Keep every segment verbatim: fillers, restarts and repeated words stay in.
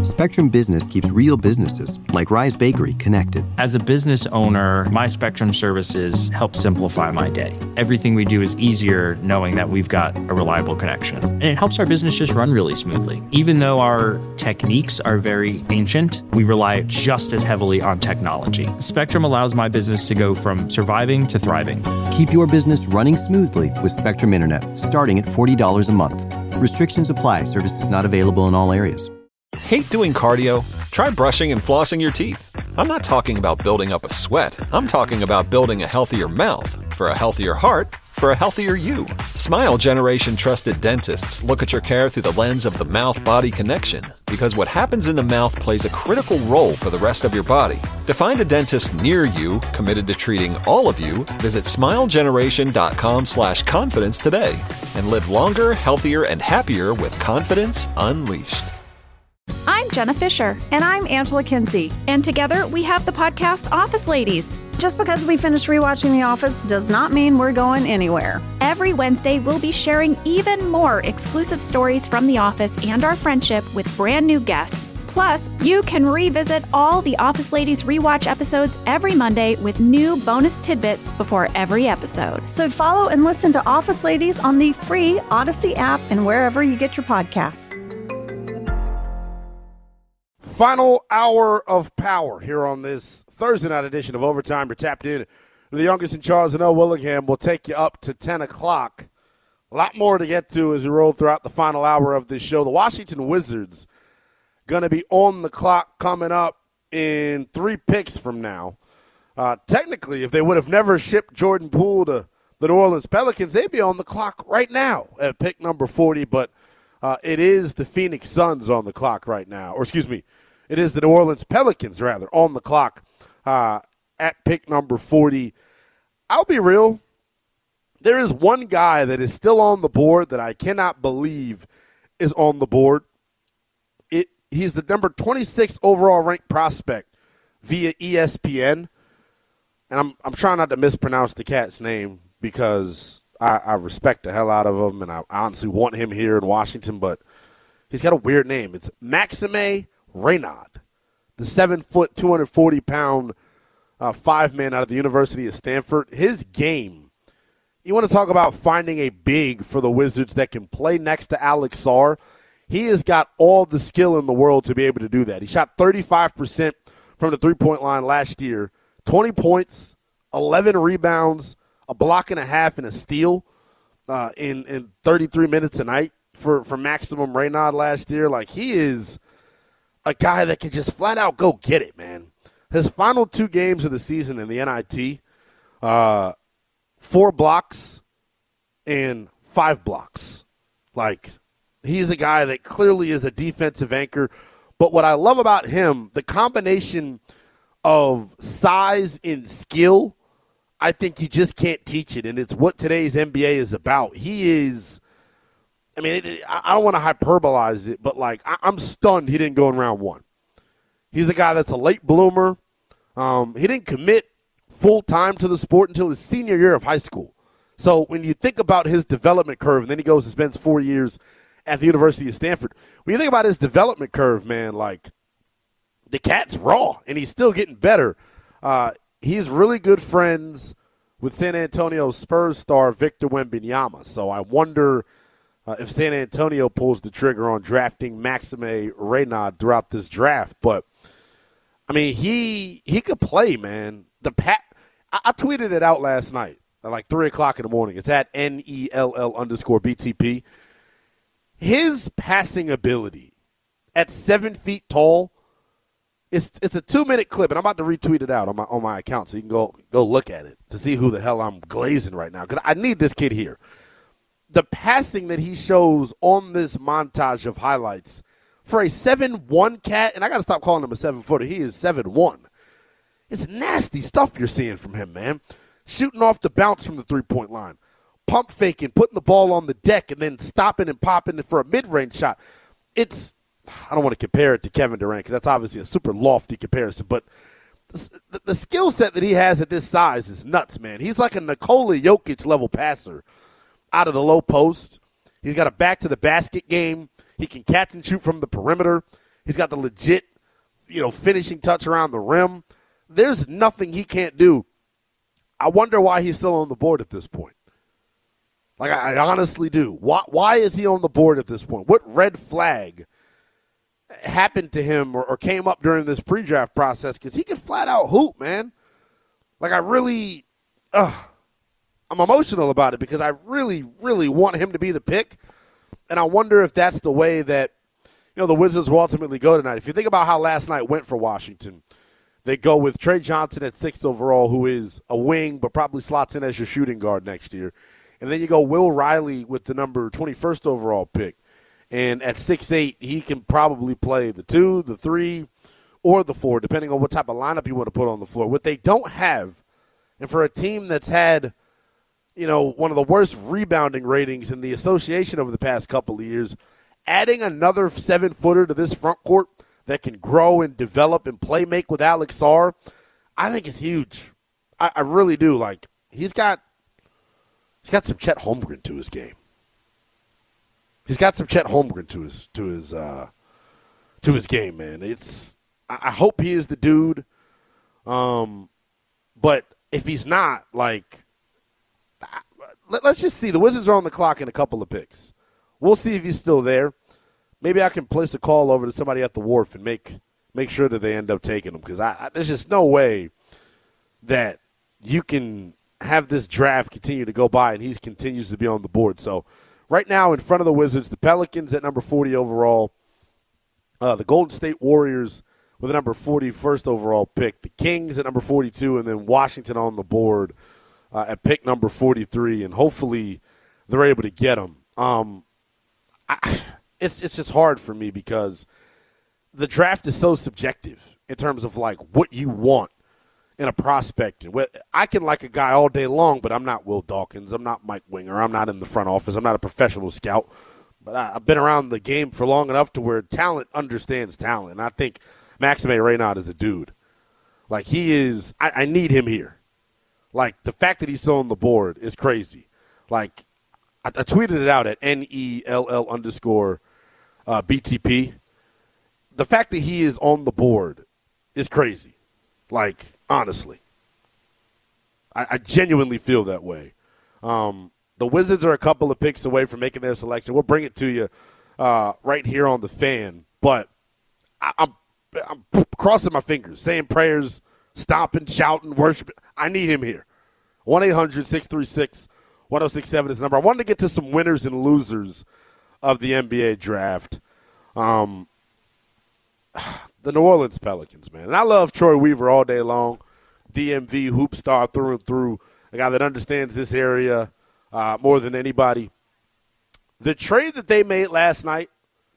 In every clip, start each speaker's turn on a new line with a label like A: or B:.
A: Spectrum Business keeps real businesses, like Rise Bakery, connected.
B: As a business owner, my Spectrum services help simplify my day. Everything we do is easier knowing that we've got a reliable connection. And it helps our business just run really smoothly. Even though our techniques are very ancient, we rely just as heavily on technology. Spectrum allows my business to go from surviving to thriving.
A: Keep your business running smoothly with Spectrum Internet, starting at forty dollars a month. Restrictions apply. Services not available in all areas.
C: Hate doing cardio? Try brushing and flossing your teeth. I'm not talking about building up a sweat. I'm talking about building a healthier mouth for a healthier heart for a healthier you. Smile Generation trusted dentists look at your care through the lens of the mouth-body connection, because what happens in the mouth plays a critical role for the rest of your body. To find a dentist near you committed to treating all of you, visit smilegeneration.com slash confidence today and live longer, healthier, and happier with confidence unleashed.
D: I'm Jenna Fisher.
E: And I'm Angela Kinsey.
D: And together we have the podcast Office Ladies.
E: Just because we finished rewatching The Office does not mean we're going anywhere.
D: Every Wednesday, we'll be sharing even more exclusive stories from The Office and our friendship with brand new guests. Plus, you can revisit all the Office Ladies rewatch episodes every Monday with new bonus tidbits before every episode.
E: So follow and listen to Office Ladies on the free Odyssey app and wherever you get your podcasts.
F: Final hour of power here on this Thursday night edition of Overtime. You're tapped in. The youngest in Charles and L. Willingham will take you up to ten o'clock. A lot more to get to as we roll throughout the final hour of this show. The Washington Wizards going to be on the clock coming up in three picks from now. Uh, technically, if they would have never shipped Jordan Poole to the New Orleans Pelicans, they'd be on the clock right now at pick number forty. But uh, it is the Phoenix Suns on the clock right now. Or excuse me. It is the New Orleans Pelicans, rather, on the clock uh, at pick number forty. I'll be real. There is one guy that is still on the board that I cannot believe is on the board. It He's the number twenty-six overall ranked prospect via E S P N. And I'm I'm trying not to mispronounce the cat's name because I, I respect the hell out of him, and I honestly want him here in Washington, but he's got a weird name. It's Maxime Reynaud, the seven-foot, two hundred forty pound uh, five-man out of the University of Stanford. His game, you want to talk about finding a big for the Wizards that can play next to Alex Sarr. He has got all the skill in the world to be able to do that. He shot thirty-five percent from the three-point line last year, twenty points, eleven rebounds, a block and a half, and a steal uh, in, in thirty-three minutes a night for, for Maxime Reynaud last year. Like, he is a guy that can just flat out go get it, man. His final two games of the season in the N I T, uh, four blocks and five blocks. Like, he's a guy that clearly is a defensive anchor. But what I love about him, the combination of size and skill, I think you just can't teach it. And it's what today's N B A is about. He is – I mean, it, I don't want to hyperbolize it, but, like, I, I'm stunned he didn't go in round one. He's a guy that's a late bloomer. Um, he didn't commit full-time to the sport until his senior year of high school. So when you think about his development curve, and then he goes and spends four years at the University of Stanford, when you think about his development curve, man, like, the cat's raw, and he's still getting better. Uh, he's really good friends with San Antonio Spurs star Victor Wembanyama. So I wonder – Uh, if San Antonio pulls the trigger on drafting Maxime Reynaud throughout this draft. But, I mean, he he could play, man. The pat, I, I tweeted it out last night at like three o'clock in the morning. It's at N E L L underscore B T P. His passing ability at seven feet tall, it's it's a two-minute clip, and I'm about to retweet it out on my on my account so you can go, go look at it to see who the hell I'm glazing right now, because I need this kid here. The passing that he shows on this montage of highlights for a seven one cat, and I got to stop calling him a seven-footer. He is seven one. It's nasty stuff you're seeing from him, man. Shooting off the bounce from the three-point line. Pump faking, putting the ball on the deck, and then stopping and popping it for a mid-range shot. It's, I don't want to compare it to Kevin Durant because that's obviously a super lofty comparison, but the, the, the skill set that he has at this size is nuts, man. He's like a Nikola Jokic-level passer out of the low post. He's got a back-to-the-basket game. He can catch and shoot from the perimeter. He's got the legit, you know, finishing touch around the rim. There's nothing he can't do. I wonder why he's still on the board at this point. Like, I, I honestly do. Why, why is he on the board at this point? What red flag happened to him or, or came up during this pre-draft process? Because he can flat out hoop, man. Like, I really, uh, I'm emotional about it because I really, really want him to be the pick. And I wonder if that's the way that, you know, the Wizards will ultimately go tonight. If you think about how last night went for Washington, they go with Trey Johnson at sixth overall, who is a wing but probably slots in as your shooting guard next year. And then you go Will Riley with the number twenty-first overall pick. And at six eight, he can probably play the two, the three, or the four, depending on what type of lineup you want to put on the floor. What they don't have, and for a team that's had, you know, one of the worst rebounding ratings in the association over the past couple of years, adding another seven-footer to this front court that can grow and develop and play make with Alex Sarr, I think is huge. I, I really do. Like, he's got he's got some Chet Holmgren to his game. He's got some Chet Holmgren to his to his uh, to his game, man. It's I, I hope he is the dude. Um, but if he's not, like, let, let's just see. The Wizards are on the clock in a couple of picks. We'll see if he's still there. Maybe I can place a call over to somebody at the wharf and make make sure that they end up taking him, because I, I, there's just no way that you can have this draft continue to go by and he continues to be on the board. So right now in front of the Wizards, the Pelicans at number forty overall, uh, the Golden State Warriors with a number forty-first overall pick, the Kings at number forty-two, and then Washington on the board uh, at pick number forty-three, and hopefully they're able to get him. Um, I, it's it's just hard for me because the draft is so subjective in terms of, like, what you want in a prospect. I can like a guy all day long, but I'm not Will Dawkins. I'm not Mike Winger. I'm not in the front office. I'm not a professional scout. But I, I've been around the game for long enough to where talent understands talent. And I think Maxime Reynaud is a dude. Like, he is – I need him here. Like, the fact that he's still on the board is crazy. Like, I, I tweeted it out at N E L L underscore uh, B T P. The fact that he is on the board is crazy. Like, honestly. I, I genuinely feel that way. Um, the Wizards are a couple of picks away from making their selection. We'll bring it to you uh, right here on The Fan. But I, I'm, I'm crossing my fingers, saying prayers, stomping, shouting, worshiping. I need him here. one eight hundred six three six one oh six seven is the number. I wanted to get to some winners and losers of the N B A draft. Um, the New Orleans Pelicans, man. And I love Troy Weaver all day long. D M V hoop star through and through. A guy that understands this area uh, more than anybody. The trade that they made last night,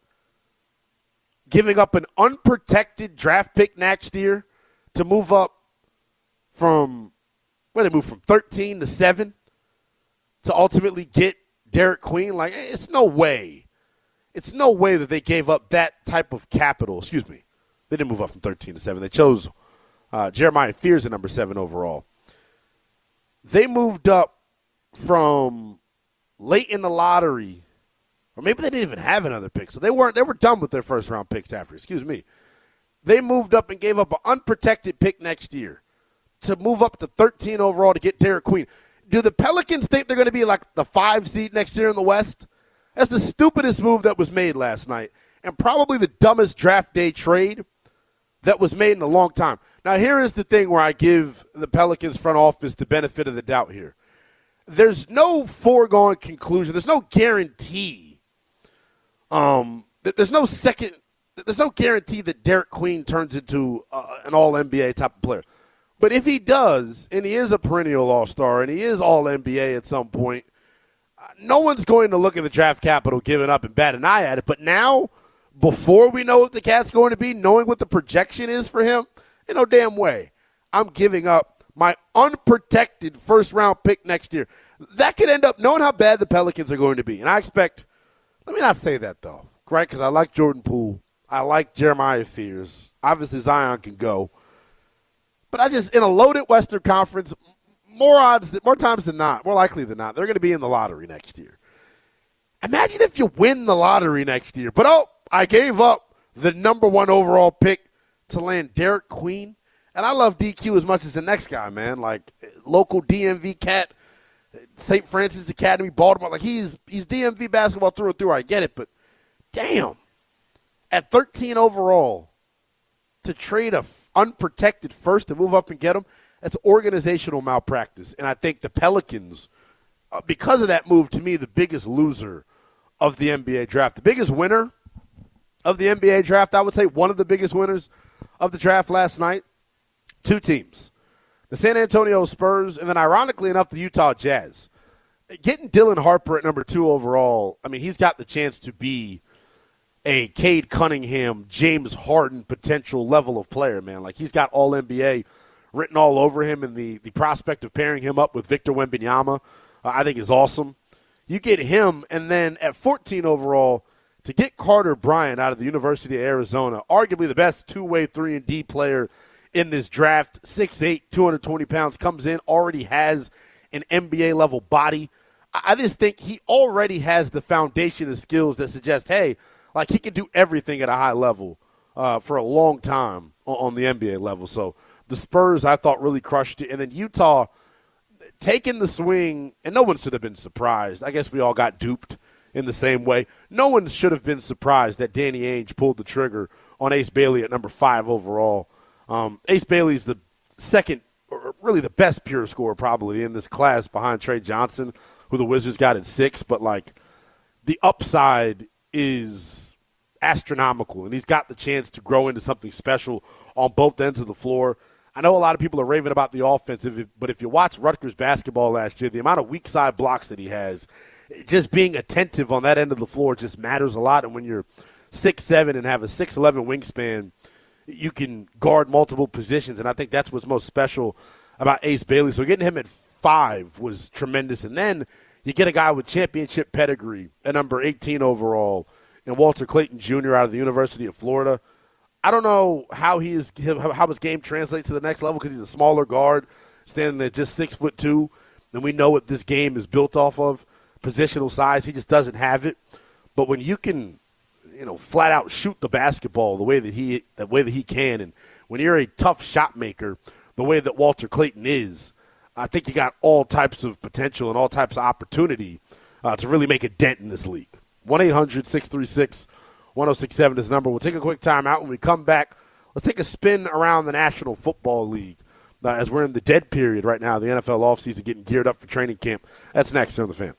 F: giving up an unprotected draft pick next year to move up from, where they move from thirteen to seven to ultimately get Derek Queen. Like, it's no way. It's no way that they gave up that type of capital. Excuse me. They didn't move up from thirteen to seven. They chose uh, Jeremiah Fears at number seven overall. They moved up from late in the lottery, or maybe they didn't even have another pick. So they weren't. They were done with their first round picks after. Excuse me. They moved up and gave up an unprotected pick next year to move up to thirteen overall to get Derek Queen. Do the Pelicans think they're going to be like the five seed next year in the West? That's the stupidest move that was made last night, and probably the dumbest draft day trade that was made in a long time. Now, here is the thing where I give the Pelicans front office the benefit of the doubt here. There's no foregone conclusion. There's no guarantee. Um, there's no second. There's no guarantee that Derek Queen turns into uh, an all N B A type of player. But if he does, and he is a perennial all-star, and he is all N B A at some point, uh, no one's going to look at the draft capital given up and bat an eye at it. But now, before we know what the cat's going to be, knowing what the projection is for him, in no damn way, I'm giving up my unprotected first-round pick next year. That could end up knowing how bad the Pelicans are going to be. And I expect, let me not say that, though, right? Because I like Jordan Poole. I like Jeremiah Fears. Obviously, Zion can go. But I just, in a loaded Western Conference, more odds, more times than not, more likely than not, they're going to be in the lottery next year. Imagine if you win the lottery next year. But, oh, I gave up the number one overall pick to land Derek Queen. And I love D Q as much as the next guy, man. Like, local D M V cat, Saint Francis Academy, Baltimore. Like, he's he's D M V basketball through and through. I get it, but damn. At thirteen overall, to trade a f- unprotected first to move up and get him, that's organizational malpractice. And I think the Pelicans, uh, because of that move, to me, the biggest loser of the N B A draft. The biggest winner of the N B A draft, I would say one of the biggest winners of the draft last night, two teams. The San Antonio Spurs, and then ironically enough, the Utah Jazz. Getting Dylan Harper at number two overall, I mean, he's got the chance to be a Cade Cunningham, James Harden potential level of player, man. Like, he's got all N B A written all over him, and the, the prospect of pairing him up with Victor Wembanyama, uh, I think is awesome. You get him, and then at fourteen overall, to get Carter Bryant out of the University of Arizona, arguably the best two-way three and D player in this draft, six eight, two hundred twenty pounds, comes in, already has an N B A-level body. I just think he already has the foundation of skills that suggest, hey, like, he can do everything at a high level uh, for a long time on the N B A level. So the Spurs, I thought, really crushed it. And then Utah taking the swing, and no one should have been surprised. I guess we all got duped in the same way. No one should have been surprised that Danny Ainge pulled the trigger on Ace Bailey at number five overall. Um, Ace Bailey's the second, or really the best pure scorer probably in this class behind Trey Johnson, who the Wizards got at six. But, like, the upside is astronomical, and he's got the chance to grow into something special on both ends of the floor. I know a lot of people are raving about the offense, but if you watch Rutgers basketball last year, the amount of weak side blocks that he has, just being attentive on that end of the floor just matters a lot. And when you're six seven and have a six eleven wingspan, you can guard multiple positions, and I think that's what's most special about Ace Bailey. So getting him at five was tremendous. And then you get a guy with championship pedigree at number eighteen overall, and Walter Clayton Junior out of the University of Florida. I don't know how he is, how his game translates to the next level because he's a smaller guard, standing at just six foot two, and we know what this game is built off of, positional size. He just doesn't have it. But when you can, you know, flat out shoot the basketball the way that he, the way that he can, and when you're a tough shot maker, the way that Walter Clayton is, I think you got all types of potential and all types of opportunity uh, to really make a dent in this league. one eight hundred six three six one oh six seven is the number. We'll take a quick time out. When we come back, let's take a spin around the National Football League uh, as we're in the dead period right now, the N F L offseason, getting geared up for training camp. That's next on The Fan.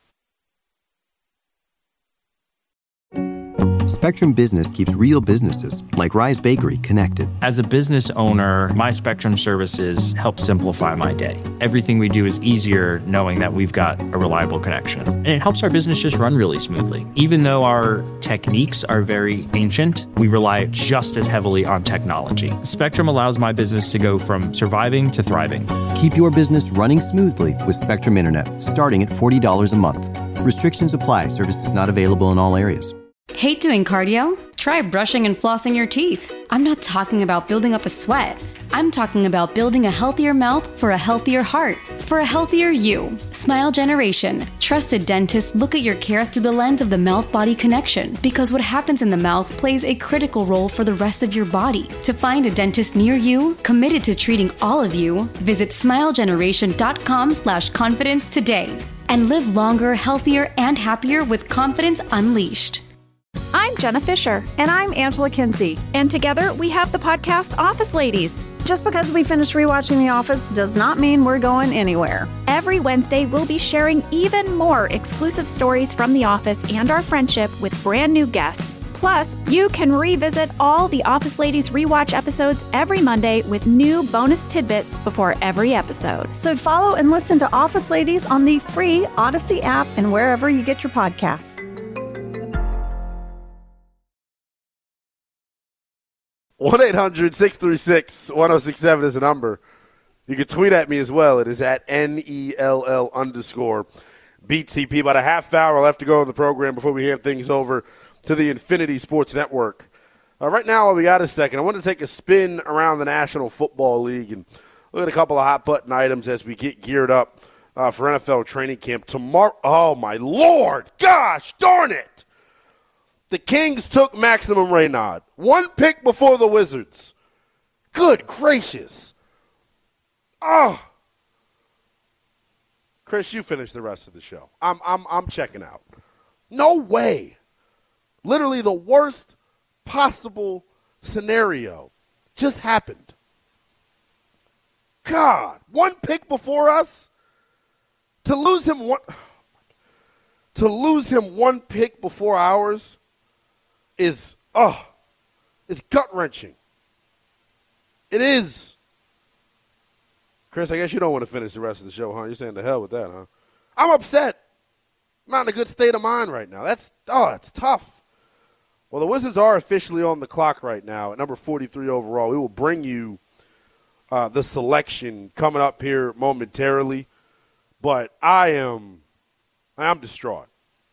A: Spectrum Business keeps real businesses, like Rise Bakery, connected.
B: As a business owner, my Spectrum services help simplify my day. Everything we do is easier knowing that we've got a reliable connection. And it helps our business just run really smoothly. Even though our techniques are very ancient, we rely just as heavily on technology. Spectrum allows my business to go from surviving to thriving.
A: Keep your business running smoothly with Spectrum Internet, starting at forty dollars a month. Restrictions apply. Services not available in all areas.
G: Hate doing cardio? Try brushing and flossing your teeth. I'm not talking about building up a sweat. I'm talking about building a healthier mouth for a healthier heart, for a healthier you. Smile Generation. Trusted dentists look at your care through the lens of the mouth-body connection, because what happens in the mouth plays a critical role for the rest of your body. To find a dentist near you, committed to treating all of you, visit smilegeneration.com slash confidence today. And live longer, healthier, and happier with confidence unleashed.
D: I'm Jenna Fisher.
E: And I'm Angela Kinsey.
D: And together we have the podcast Office Ladies.
E: Just because we finished rewatching The Office does not mean we're going anywhere.
D: Every Wednesday, we'll be sharing even more exclusive stories from The Office and our friendship with brand new guests. Plus, you can revisit all the Office Ladies rewatch episodes every Monday with new bonus tidbits before every episode.
E: So follow and listen to Office Ladies on the free Odyssey app and wherever you get your podcasts.
F: one eight hundred six three six one oh six seven is the number. You can tweet at me as well. It is at N E L L underscore B T P. About a half hour left to go in the program before we hand things over to the Infinity Sports Network. Uh, right now, while we got a second, I want to take a spin around the National Football League and look at a couple of hot-button items as we get geared up uh, for N F L training camp tomorrow. Oh, my Lord. Gosh darn it. The Kings took Maximum Reynaud. One pick before the Wizards. Good gracious. Oh. Chris, you finish the rest of the show. I'm I'm I'm checking out. No way. Literally the worst possible scenario just happened. God, one pick before us? To lose him one to lose him one pick before ours is oh, it's gut-wrenching. It is. Chris, I guess you don't want to finish the rest of the show, huh? You're saying the hell with that, huh? I'm upset. I'm not in a good state of mind right now. That's oh, it's tough. Well, the Wizards are officially on the clock right now at number forty-three overall. We will bring you uh, the selection coming up here momentarily. But I am I am distraught.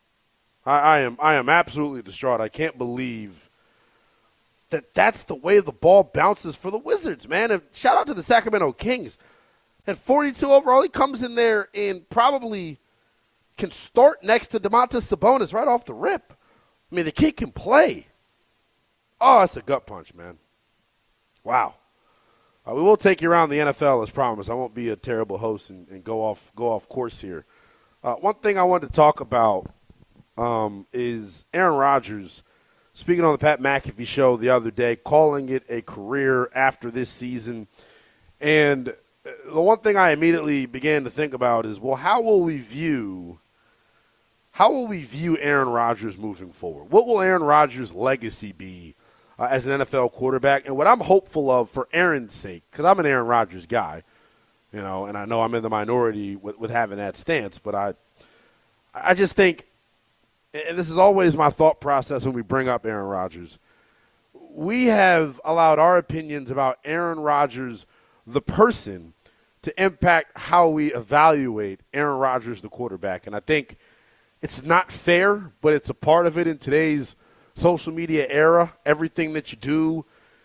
F: I, I am I am absolutely distraught. I can't believe that that's the way the ball bounces for the Wizards, man. And shout out to the Sacramento Kings. At forty-two overall, he comes in there and probably can start next to Domantas Sabonis right off the rip. I mean, the kid can play. Oh, that's a gut punch, man. Wow. Uh, we will take you around the N F L, as promised. I won't be a terrible host and, and go off go off course here. Uh, one thing I wanted to talk about um, is Aaron Rodgers speaking on the Pat McAfee show the other day, calling it a career after this season. And the one thing I immediately began to think about is, well, how will we view how will we view Aaron Rodgers moving forward? What will Aaron Rodgers' legacy be uh, as an N F L quarterback? And what I'm hopeful of for Aaron's sake, because I'm an Aaron Rodgers guy, you know, and I know I'm in the minority with, with having that stance, but I, I just think, and this is always my thought process when we bring up Aaron Rodgers, we have allowed our opinions about Aaron Rodgers, the person, to impact how we evaluate Aaron Rodgers, the quarterback. And I think it's not fair, but it's a part of it in today's social media era. Everything that you do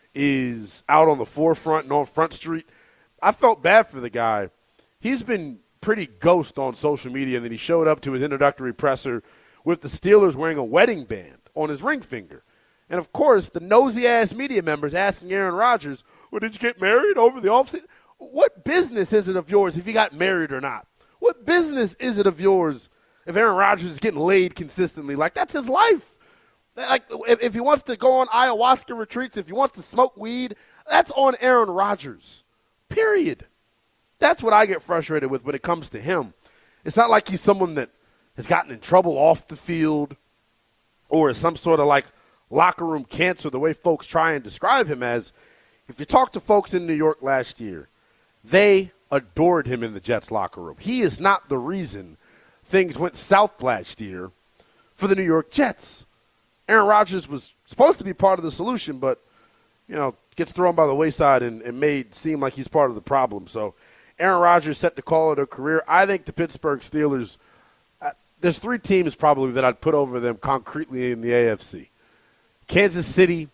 F: is out on the forefront and on Front Street. I felt bad for the guy. He's been pretty ghost on social media, and then he showed up to his introductory presser with the Steelers wearing a wedding band on his ring finger. And, of course, the nosy-ass media members asking Aaron Rodgers, well, did you get married over the offseason? What business is it of yours if he got married or not? What business is it of yours if Aaron Rodgers is getting laid consistently? Like, that's his life. Like, if, if he wants to go on ayahuasca retreats, if he wants to smoke weed, that's on Aaron Rodgers, period. That's what I get frustrated with when it comes to him. It's not like he's someone that has gotten in trouble off the field or is some sort of, like, locker room cancer, the way folks try and describe him as. If you talk to folks in New York last year, they adored him in the Jets locker room. He is not the reason things went south last year for the New York Jets. Aaron Rodgers was supposed to be part of the solution, but, you know, gets thrown by the wayside and, and made seem like he's part of the problem. So Aaron Rodgers set to call it a career. I think the Pittsburgh Steelers, uh, there's three teams probably that I'd put over them concretely in the A F C. Kansas City,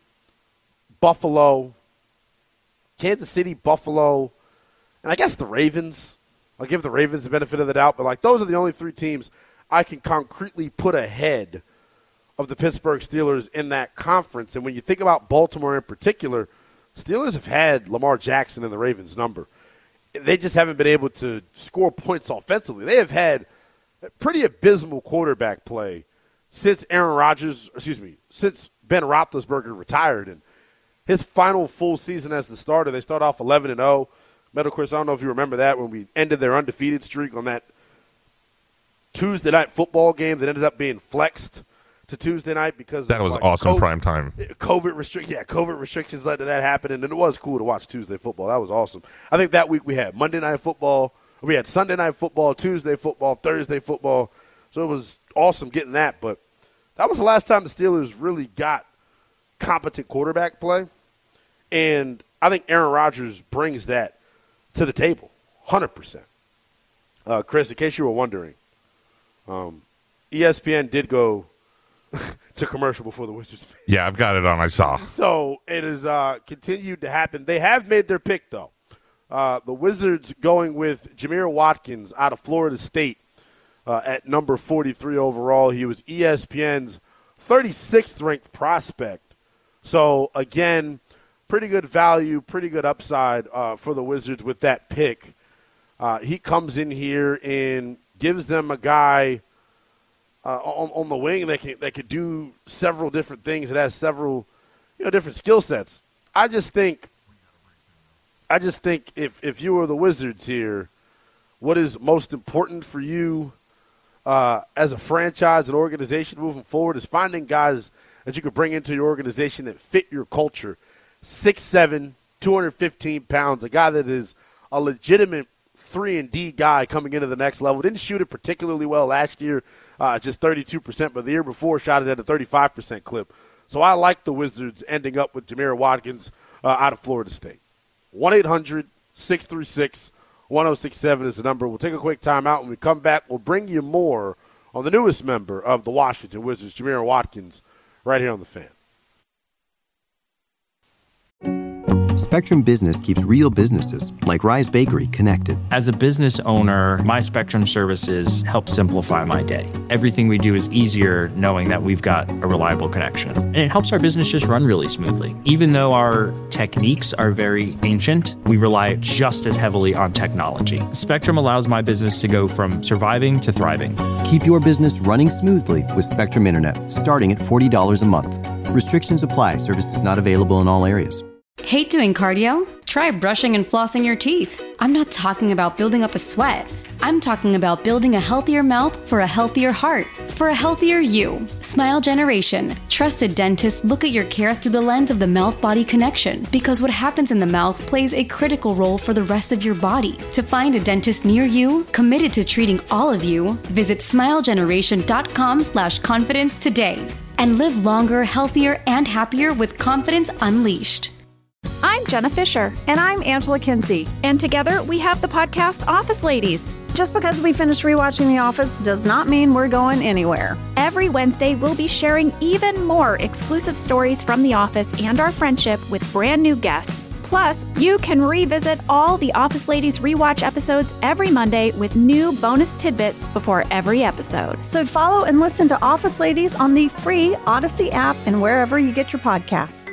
F: Buffalo, Kansas City, Buffalo, and I guess the Ravens. I'll give the Ravens the benefit of the doubt, but like those are the only three teams I can concretely put ahead of the Pittsburgh Steelers in that conference. And when you think about Baltimore in particular, Steelers have had Lamar Jackson and the Ravens' number. They just haven't been able to score points offensively. They have had pretty abysmal quarterback play since Aaron Rodgers, excuse me, since Ben Roethlisberger retired. And his final full season as the starter, they start off eleven and oh. Metal Chris, I don't know if you remember that when we ended their undefeated streak on that Tuesday night football game that ended up being flexed to Tuesday night because
H: that was like awesome. COVID, prime time.
F: COVID restrictions, yeah, COVID restrictions led to that happening, and it was cool to watch Tuesday football. That was awesome. I think that week we had Monday night football, we had Sunday night football, Tuesday football, Thursday football, so it was awesome getting that. But that was the last time the Steelers really got competent quarterback play, and I think Aaron Rodgers brings that to the table, one hundred percent. Uh, Chris, in case you were wondering, um, E S P N did go to commercial before the Wizards.
H: Yeah, I've got it on. I saw.
F: So it has uh, continued to happen. They have made their pick, though. Uh, the Wizards going with Jameer Watkins out of Florida State uh, at number forty-three overall. He was E S P N's thirty-sixth ranked prospect. So, again, pretty good value, pretty good upside uh, for the Wizards with that pick. Uh, he comes in here and gives them a guy uh, on, on the wing that can, that could do several different things. It has several, you know, different skill sets. I just think, I just think if if you were the Wizards here, what is most important for you uh, as a franchise and organization moving forward is finding guys that you could bring into your organization that fit your culture. six seven, two hundred fifteen pounds, a guy that is a legitimate three and D guy coming into the next level. Didn't shoot it particularly well last year, uh, just thirty-two percent, but the year before shot it at a thirty-five percent clip. So I like the Wizards ending up with Jamir Watkins uh, out of Florida State. one eight hundred, six three six, one oh six seven is the number. We'll take a quick timeout. When we come back, we'll bring you more on the newest member of the Washington Wizards, Jamir Watkins, right here on The Fan.
A: Spectrum Business keeps real businesses, like Rise Bakery, connected.
B: As a business owner, my Spectrum services help simplify my day. Everything we do is easier knowing that we've got a reliable connection. And it helps our business just run really smoothly. Even though our techniques are very ancient, we rely just as heavily on technology. Spectrum allows my business to go from surviving to thriving.
A: Keep your business running smoothly with Spectrum Internet, starting at forty dollars a month. Restrictions apply. Services not available in all areas.
G: Hate doing cardio? Try brushing and flossing your teeth. I'm not talking about building up a sweat. I'm talking about building a healthier mouth for a healthier heart, for a healthier you. Smile Generation. Trusted dentists look at your care through the lens of the mouth-body connection, because what happens in the mouth plays a critical role for the rest of your body. To find a dentist near you, committed to treating all of you, visit smilegeneration.com slash confidence today and live longer, healthier, and happier with confidence unleashed.
D: I'm Jenna Fisher.
E: And I'm Angela Kinsey.
D: And together we have the podcast Office Ladies.
E: Just because we finished rewatching The Office does not mean we're going anywhere.
D: Every Wednesday, we'll be sharing even more exclusive stories from The Office and our friendship with brand new guests. Plus, you can revisit all the Office Ladies rewatch episodes every Monday with new bonus tidbits before every episode.
E: So follow and listen to Office Ladies on the free Odyssey app and wherever you get your podcasts.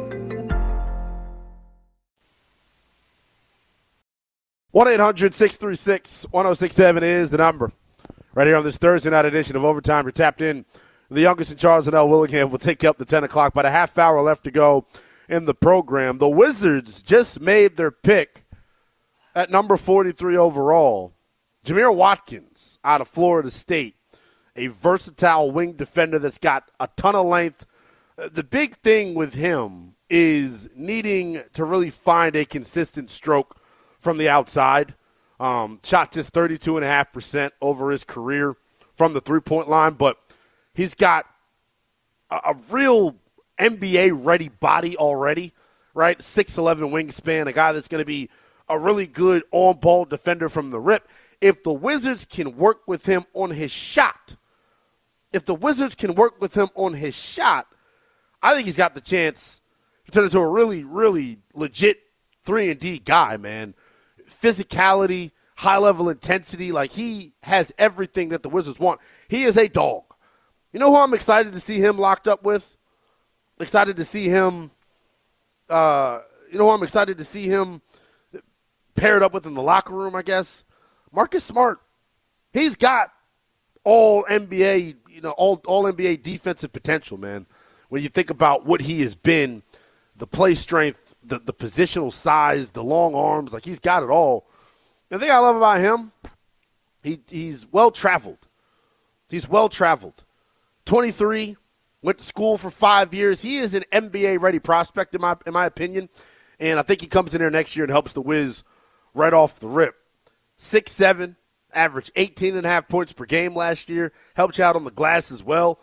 F: one eight hundred, six three six, one oh six seven is the number. Right here on this Thursday night edition of Overtime, you're tapped in. The youngest in Charles and L. Willingham will take you up to ten o'clock. About a half hour left to go in the program. The Wizards just made their pick at number forty-three overall. Jamir Watkins out of Florida State, a versatile wing defender that's got a ton of length. The big thing with him is needing to really find a consistent stroke from the outside. Um, shot just thirty-two point five percent over his career from the three-point line, but he's got a, a real N B A-ready body already, right? six eleven wingspan, a guy that's going to be a really good on-ball defender from the rip. If the Wizards can work with him on his shot, if the Wizards can work with him on his shot, I think he's got the chance to turn into a really, really legit three and D guy, man. Physicality, high-level intensity, like he has everything that the Wizards want. He is a dog. You know who I'm excited to see him locked up with? Excited to see him, uh, you know who I'm excited to see him paired up with in the locker room, I guess? Marcus Smart. He's got all N B A, you know, all, all N B A defensive potential, man. When you think about what he has been, the play strength, the, the positional size, the long arms, like he's got it all. The thing I love about him, he he's well-traveled. He's well-traveled. twenty-three, went to school for five years. He is an N B A-ready prospect, in my in my opinion, and I think he comes in there next year and helps the Wiz right off the rip. six seven, averaged eighteen and a half points per game last year, helped you out on the glass as well.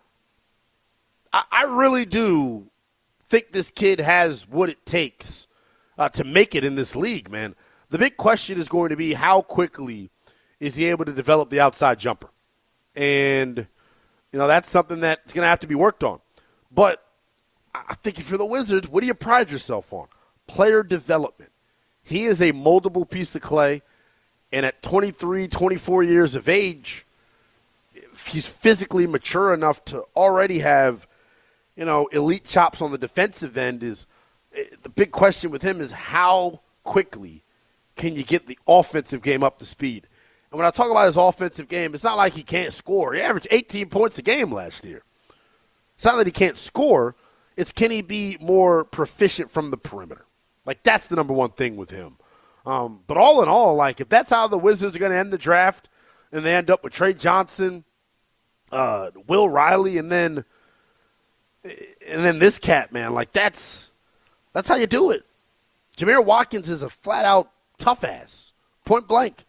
F: I, I really do think this kid has what it takes uh, to make it in this league, man. The big question is going to be how quickly is he able to develop the outside jumper? And, you know, that's something that's going to have to be worked on. But I think if you're the Wizards, what do you pride yourself on? Player development. He is a moldable piece of clay, and at twenty-three, twenty-four years of age, he's physically mature enough to already have, you know, elite chops on the defensive end. Is the big question with him is how quickly can you get the offensive game up to speed? And when I talk about his offensive game, it's not like he can't score. He averaged eighteen points a game last year. It's not that he can't score. It's can he be more proficient from the perimeter? Like, that's the number one thing with him. Um, but all in all, like, if that's how the Wizards are going to end the draft and they end up with Trey Johnson, uh, Will Riley, and then and then this cat, man, like, that's that's how you do it. Jamir Watkins is a flat-out tough ass, point blank.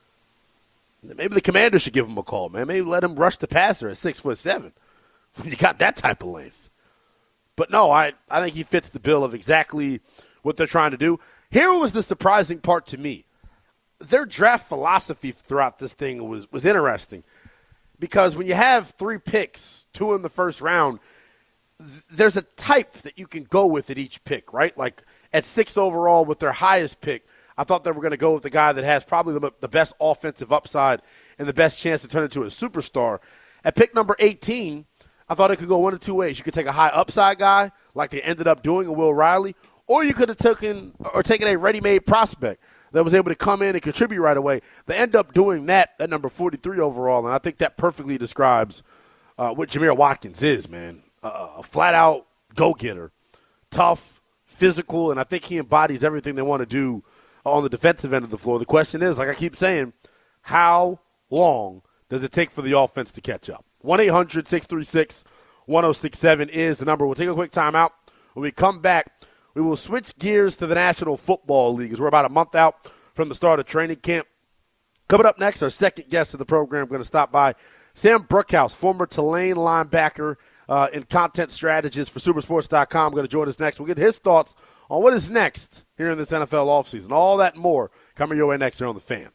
F: Maybe the commander should give him a call, man. Maybe let him rush the passer at six foot seven when you got that type of length. But no, I, I think he fits the bill of exactly what they're trying to do. Here was the surprising part to me. Their draft philosophy throughout this thing was, was interesting because when you have three picks, two in the first round, th- there's a type that you can go with at each pick, right? Like at six overall with their highest pick, I thought they were going to go with the guy that has probably the, the best offensive upside and the best chance to turn into a superstar. At pick number eighteen, I thought it could go one of two ways. You could take a high upside guy, like they ended up doing a Will Riley, or you could have taken or taken a ready-made prospect that was able to come in and contribute right away. They end up doing that at number forty-three overall, and I think that perfectly describes uh, what Jamir Watkins is, man. Uh, a flat-out go-getter, tough, physical, and I think he embodies everything they want to do on the defensive end of the floor. The question is, like I keep saying, how long does it take for the offense to catch up? one eight hundred six three six one oh six seven is the number. We'll take a quick timeout. When we come back, we will switch gears to the National Football League as we're about a month out from the start of training camp. Coming up next, our second guest of the program, going to stop by, Sam Brookhouse, former Tulane linebacker uh, and content strategist for Supersports dot com, going to join us next. We'll get his thoughts on what is next here in this N F L offseason. All that and more coming your way next here on The Fan.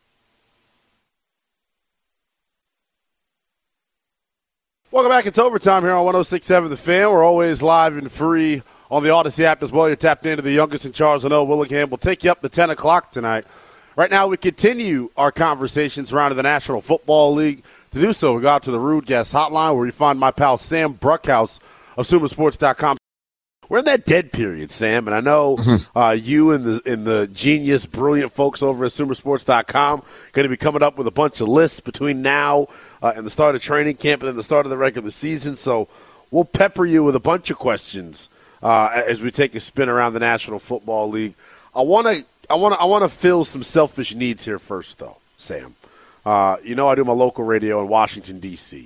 F: Welcome back. It's overtime here on one oh six point seven The Fan. We're always live and free on the Odyssey app as well. You're tapped into the youngest in Charles and O. Willingham. We'll take you up to ten o'clock tonight. Right now, we continue our conversations surrounding the National Football League. To do so, we go out to the Rude Guest Hotline where we find my pal Sam Brookhouse of Supersports dot com. We're in that dead period, Sam, and I know uh, you and the and the genius, brilliant folks over at Supersports dot com going to be coming up with a bunch of lists between now uh, and the start of training camp and then the start of the regular season. So we'll pepper you with a bunch of questions uh, as we take a spin around the National Football League. I want to I want to I want to fill some selfish needs here first, though, Sam. Uh, you know I do my local radio in Washington, D C,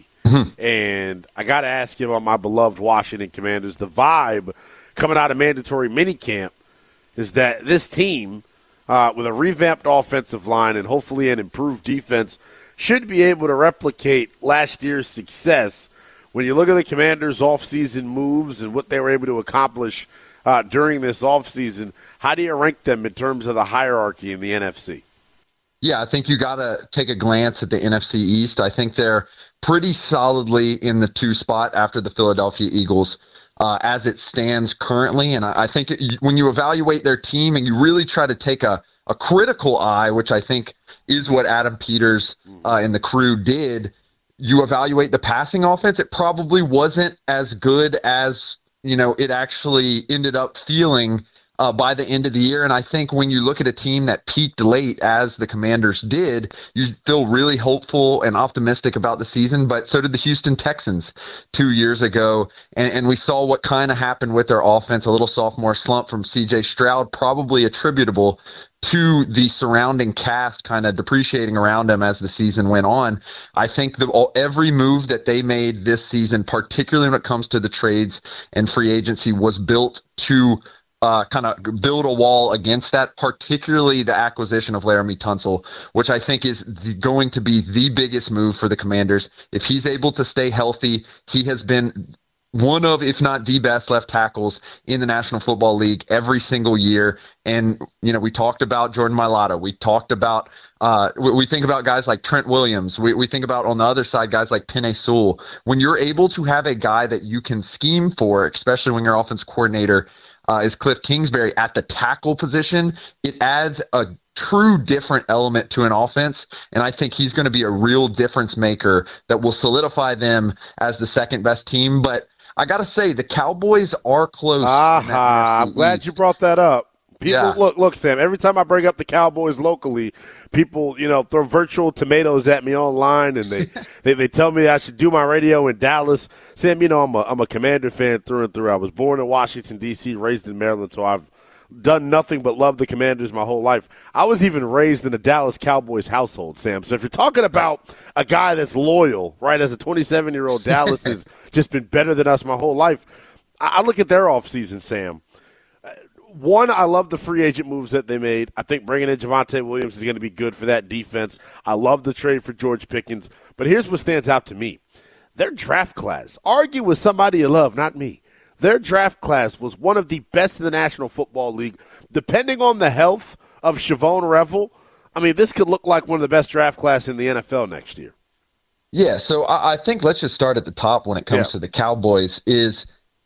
F: and I got to ask you about my beloved Washington Commanders. The vibe coming out of mandatory minicamp is that this team, uh, with a revamped offensive line and hopefully an improved defense, should be able to replicate last year's success. When you look at the Commanders' offseason moves and what they were able to accomplish uh, during this offseason, how do you rank them in terms of the hierarchy in the N F C?
I: Yeah, I think you got to take a glance at the N F C East. I think they're pretty solidly in the two spot after the Philadelphia Eagles uh, as it stands currently. And I, I think it, when you evaluate their team and you really try to take a, a critical eye, which I think is what Adam Peters uh, and the crew did, you evaluate the passing offense. It probably wasn't as good as, you know, it actually ended up feeling Uh, by the end of the year. And I think when you look at a team that peaked late, as the Commanders did, you feel really hopeful and optimistic about the season. But so did the Houston Texans two years ago. And, and we saw what kind of happened with their offense, a little sophomore slump from C J Stroud, probably attributable to the surrounding cast kind of depreciating around him as the season went on. I think that every move that they made this season, particularly when it comes to the trades and free agency, was built to Uh, kind of build a wall against that, particularly the acquisition of Laramie Tunsil, which I think is the, going to be the biggest move for the Commanders. If he's able to stay healthy, he has been one of, if not the best left tackles in the National Football League every single year. And, you know, we talked about Jordan Mailata. We talked about, uh, we, we think about guys like Trent Williams. We, we think about on the other side, guys like Penei Sewell. When you're able to have a guy that you can scheme for, especially when your offense coordinator Uh, is Cliff Kingsbury at the tackle position, it adds a true different element to an offense, and I think he's going to be a real difference maker that will solidify them as the second best team. But I got to say, the Cowboys are close.
F: Aha, I'm glad you brought that up. People,
I: yeah.
F: look, look, Sam, every time I bring up the Cowboys locally, people, you know, throw virtual tomatoes at me online, and they, they, they tell me I should do my radio in Dallas. Sam, you know, I'm a, I'm a Commander fan through and through. I was born in Washington, D C, raised in Maryland, so I've done nothing but love the Commanders my whole life. I was even raised in a Dallas Cowboys household, Sam. So if you're talking about a guy that's loyal, right, as a twenty-seven-year-old, Dallas has just been better than us my whole life. I, I look at their offseason, Sam. One, I love the free agent moves that they made. I think bringing in Javonte Williams is going to be good for that defense. I love the trade for George Pickens. But here's what stands out to me. Their draft class, argue with somebody you love, not me. Their draft class was one of the best in the National Football League. Depending on the health of Shavon Revel, I mean, this could look like one of the best draft class in the N F L next year.
I: Yeah, so I, I think let's just start at the top when it comes yeah. to the Cowboys is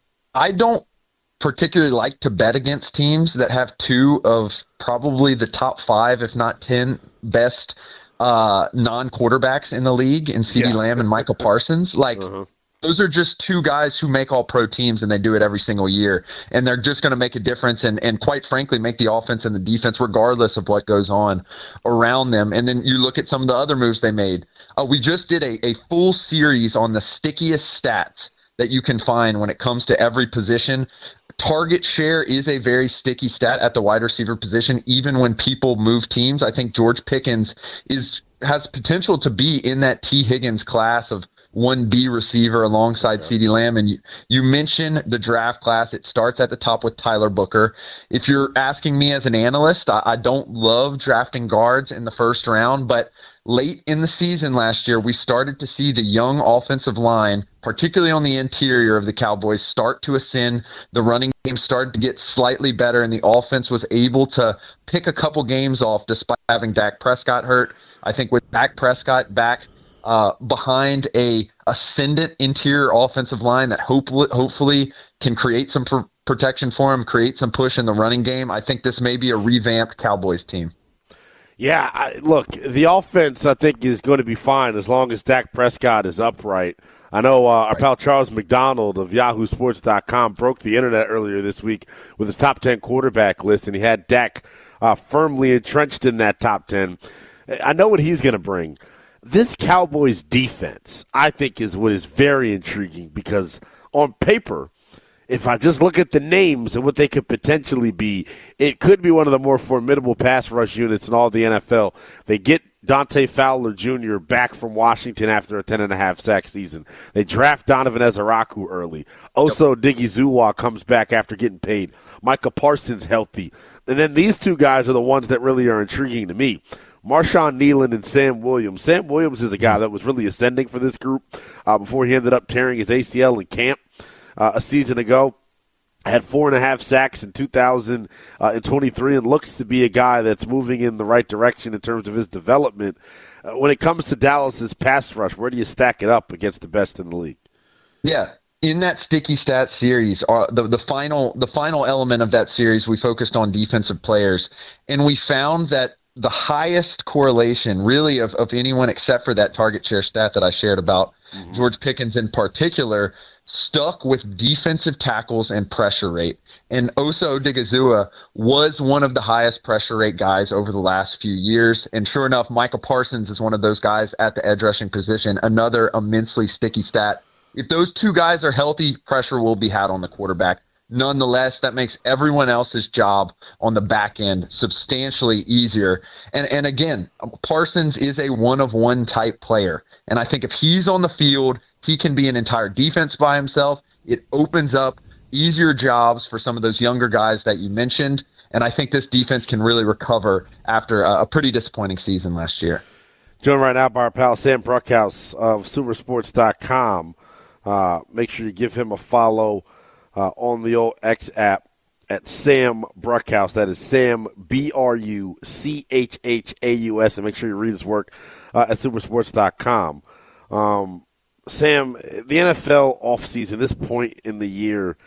I: I don't particularly like to bet against teams that have two of probably the top five, if not ten, best uh, non-quarterbacks in the league in CeeDee yeah. Lamb and Michael Parsons. Like, uh-huh. those are just two guys who make all-pro teams, and they do it every single year. And they're just going to make a difference and, and, quite frankly, make the offense and the defense regardless of what goes on around them. And then you look at some of the other moves they made. Uh, we just did a, a full series on the stickiest stats that you can find when it comes to every position. Target share is a very sticky stat at the wide receiver position, even when people move teams. I think George Pickens is has potential to be in that T. Higgins class of one B receiver alongside yeah. CeeDee Lamb. And you, you mentioned the draft class. It starts at the top with Tyler Booker. If you're asking me as an analyst, I, I don't love drafting guards in the first round, but late in the season last year, we started to see the young offensive line, particularly on the interior of the Cowboys, start to ascend. The running game started to get slightly better, and the offense was able to pick a couple games off despite having Dak Prescott hurt. I think with Dak Prescott back uh, behind a ascendant interior offensive line that hopefully, hopefully can create some pr- protection for him, create some push in the running game, I think this may be a revamped Cowboys team.
F: Yeah, I, look, the offense, I think, is going to be fine as long as Dak Prescott is upright. I know uh, our pal Charles McDonald of Yahoo Sports dot com broke the internet earlier this week with his top ten quarterback list, and he had Dak uh, firmly entrenched in that top ten. I know what he's going to bring. This Cowboys defense, I think, is what is very intriguing because on paper, if I just look at the names and what they could potentially be, it could be one of the more formidable pass rush units in all the N F L. They get Dante Fowler Junior back from Washington after a ten and a half sack season. They draft Donovan Ezaraku early. Oso Digizua comes back after getting paid. Micah Parsons healthy. And then these two guys are the ones that really are intriguing to me. Marshawn Nealon and Sam Williams. Sam Williams is a guy that was really ascending for this group uh, before he ended up tearing his A C L in camp uh, a season ago. Had four and a half sacks in two thousand twenty-three and looks to be a guy that's moving in the right direction in terms of his development. Uh, when it comes to Dallas's pass rush, where do you stack it up against the best in the league?
I: Yeah. In that sticky stats series, uh, the, the final the final element of that series, we focused on defensive players, and we found that the highest correlation really of, of anyone except for that target share stat that I shared about mm-hmm. George Pickens in particular stuck with defensive tackles and pressure rate. And Oso Digizua was one of the highest pressure rate guys over the last few years. And sure enough, Michael Parsons is one of those guys at the edge rushing position, another immensely sticky stat. If those two guys are healthy, pressure will be had on the quarterback. Nonetheless, that makes everyone else's job on the back end substantially easier. And and again, Parsons is a one-of-one type player. And I think if he's on the field, he can be an entire defense by himself. It opens up easier jobs for some of those younger guys that you mentioned. And I think this defense can really recover after a, a pretty disappointing season last year.
F: Joined right now by our pal Sam Bruckhouse of Sumer Sports dot com. Uh, make sure you give him a follow Uh, on the old X app at Sam Bruckhouse. That is Sam, B R U C H H A U S. And make sure you read his work uh, at Sumer Sports dot com. Um, Sam, the N F L offseason, this point in the year,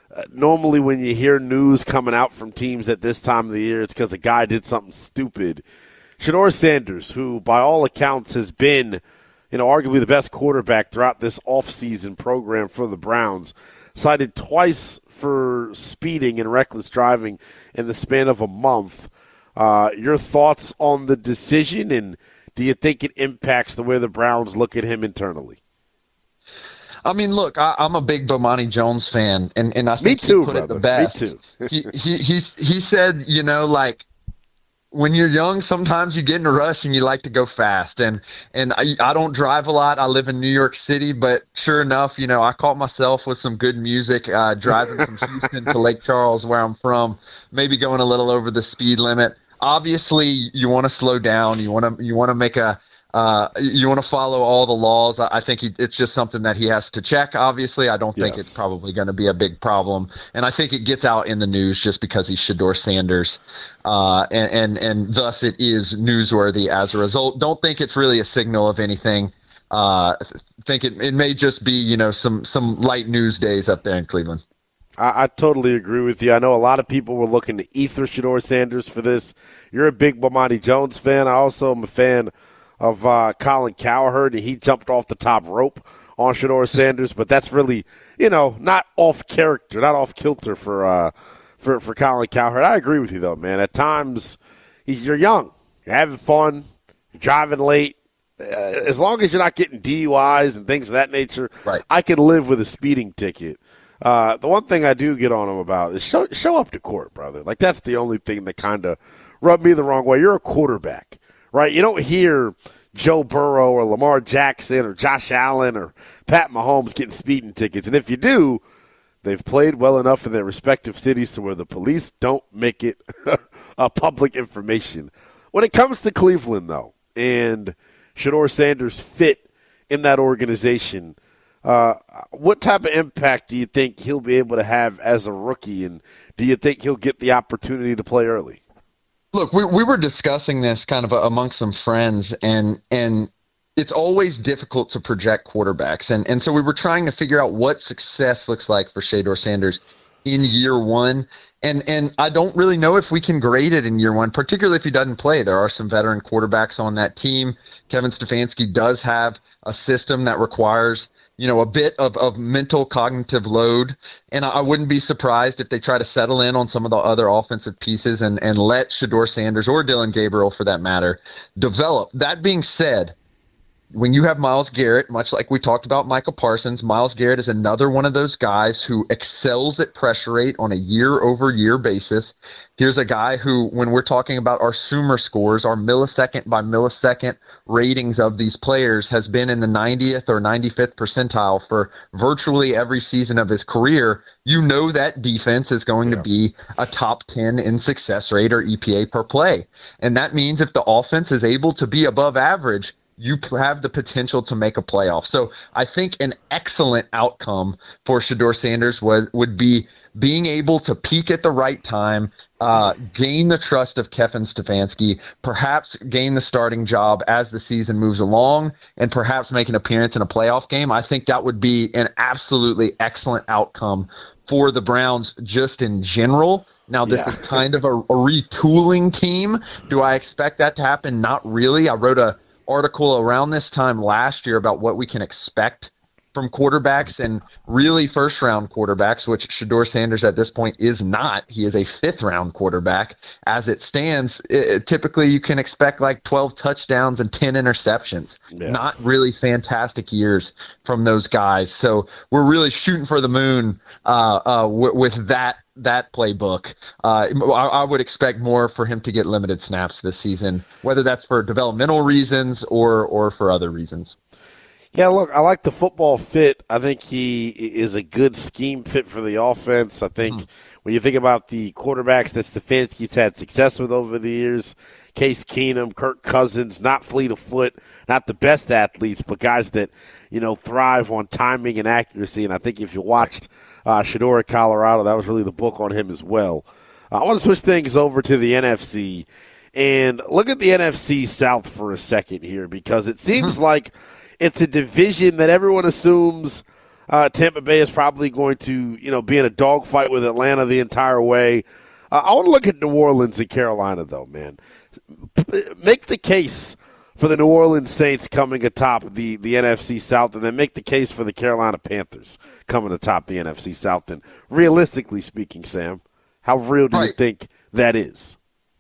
F: uh, normally when you hear news coming out from teams at this time of the year, it's because a guy did something stupid. Shedeur Sanders, who by all accounts has been, you know, arguably the best quarterback throughout this offseason program for the Browns, cited twice for speeding and reckless driving in the span of a month. Uh, your thoughts on the decision, and do you think it impacts the way the Browns look at him internally?
I: I mean, look, I, I'm a big Bomani Jones fan, and, and I think
F: Me too,
I: he put
F: brother.
I: it the best.
F: Me too.
I: he, he, he, he said, you know, like, when you're young, sometimes you get in a rush and you like to go fast. And and I, I don't drive a lot. I live in New York City, but sure enough, you know, I caught myself with some good music uh, driving from Houston to Lake Charles, where I'm from, maybe going a little over the speed limit. Obviously, you want to slow down. You want to you want to make a uh, you want to follow all the laws. I, I think he, it's just something that he has to check. Obviously, I don't think
F: yes.
I: it's probably going to be a big problem, and I think it gets out in the news just because he's Shedeur Sanders, uh, and, and and thus it is newsworthy as a result. Don't think it's really a signal of anything. Uh, think it it may just be, you know, some some light news days up there in Cleveland.
F: I, I totally agree with you. I know a lot of people were looking to ether Shedeur Sanders for this. You're a big Bomani Jones fan. I also am a fan of uh, Colin Cowherd, and he jumped off the top rope on Shedeur Sanders, but that's really, you know, not off character, not off kilter for uh, for for Colin Cowherd. I agree with you, though, man. At times, you're young, you're having fun, you're driving late. Uh, as long as you're not getting D U Is and things of that nature,
I: right.
F: I can live with a speeding ticket. Uh, the one thing I do get on him about is show, show up to court, brother. Like, that's the only thing that kind of rubbed me the wrong way. You're a quarterback, right? You don't hear Joe Burrow or Lamar Jackson or Josh Allen or Pat Mahomes getting speeding tickets. And if you do, they've played well enough in their respective cities to where the police don't make it a public information. When it comes to Cleveland, though, and Shedeur Sanders fit in that organization, uh, what type of impact do you think he'll be able to have as a rookie, and do you think he'll get the opportunity to play early?
I: Look, we we were discussing this kind of amongst some friends, and and it's always difficult to project quarterbacks. And, and so we were trying to figure out what success looks like for Shedeur Sanders in year one. And and I don't really know if we can grade it in year one, particularly if he doesn't play. There are some veteran quarterbacks on that team. Kevin Stefanski does have a system that requires, you know, a bit of, of mental cognitive load. And I, I wouldn't be surprised if they try to settle in on some of the other offensive pieces and, and let Shedeur Sanders or Dylan Gabriel, for that matter, develop. That being said, when you have Myles Garrett, much like we talked about Micah Parsons, Myles Garrett is another one of those guys who excels at pressure rate on a year-over-year basis. Here's a guy who, when we're talking about our Sumer scores, our millisecond by millisecond ratings of these players, has been in the ninetieth or ninety-fifth percentile for virtually every season of his career. You know that defense is going yeah. to be a top ten in success rate or E P A per play. And that means if the offense is able to be above average, you have the potential to make a playoff. So I think an excellent outcome for Shedeur Sanders would, would be being able to peak at the right time, uh, gain the trust of Kevin Stefanski, perhaps gain the starting job as the season moves along, and perhaps make an appearance in a playoff game. I think that would be an absolutely excellent outcome for the Browns just in general. Now, this yeah. is kind of a, a retooling team. Do I expect that to happen? Not really. I wrote a article around this time last year about what we can expect from quarterbacks, and really first round quarterbacks, which Shedeur Sanders at this point is not. He is a fifth round quarterback. As it stands, it, typically you can expect like twelve touchdowns and ten interceptions. Yeah. Not really fantastic years from those guys. So we're really shooting for the moon uh, uh, w- with that that playbook. Uh, I, I would expect more for him to get limited snaps this season, whether that's for developmental reasons or or for other reasons.
F: Yeah, look, I like the football fit. I think he is a good scheme fit for the offense. I think mm. when you think about the quarterbacks that Stefanski's had success with over the years, Case Keenum, Kirk Cousins, not fleet of foot, not the best athletes, but guys that, you know, thrive on timing and accuracy. And I think if you watched uh, Shedeur at Colorado, that was really the book on him as well. Uh, I want to switch things over to the N F C and look at the N F C South for a second here, because it seems mm-hmm. like it's a division that everyone assumes Uh, Tampa Bay is probably going to, you know, be in a dogfight with Atlanta the entire way. Uh, I want to look at New Orleans and Carolina, though, man. Make the case for the New Orleans Saints coming atop the, the N F C South, and then make the case for the Carolina Panthers coming atop the N F C South. And realistically speaking, Sam, how real do
I: right.
F: you think that is?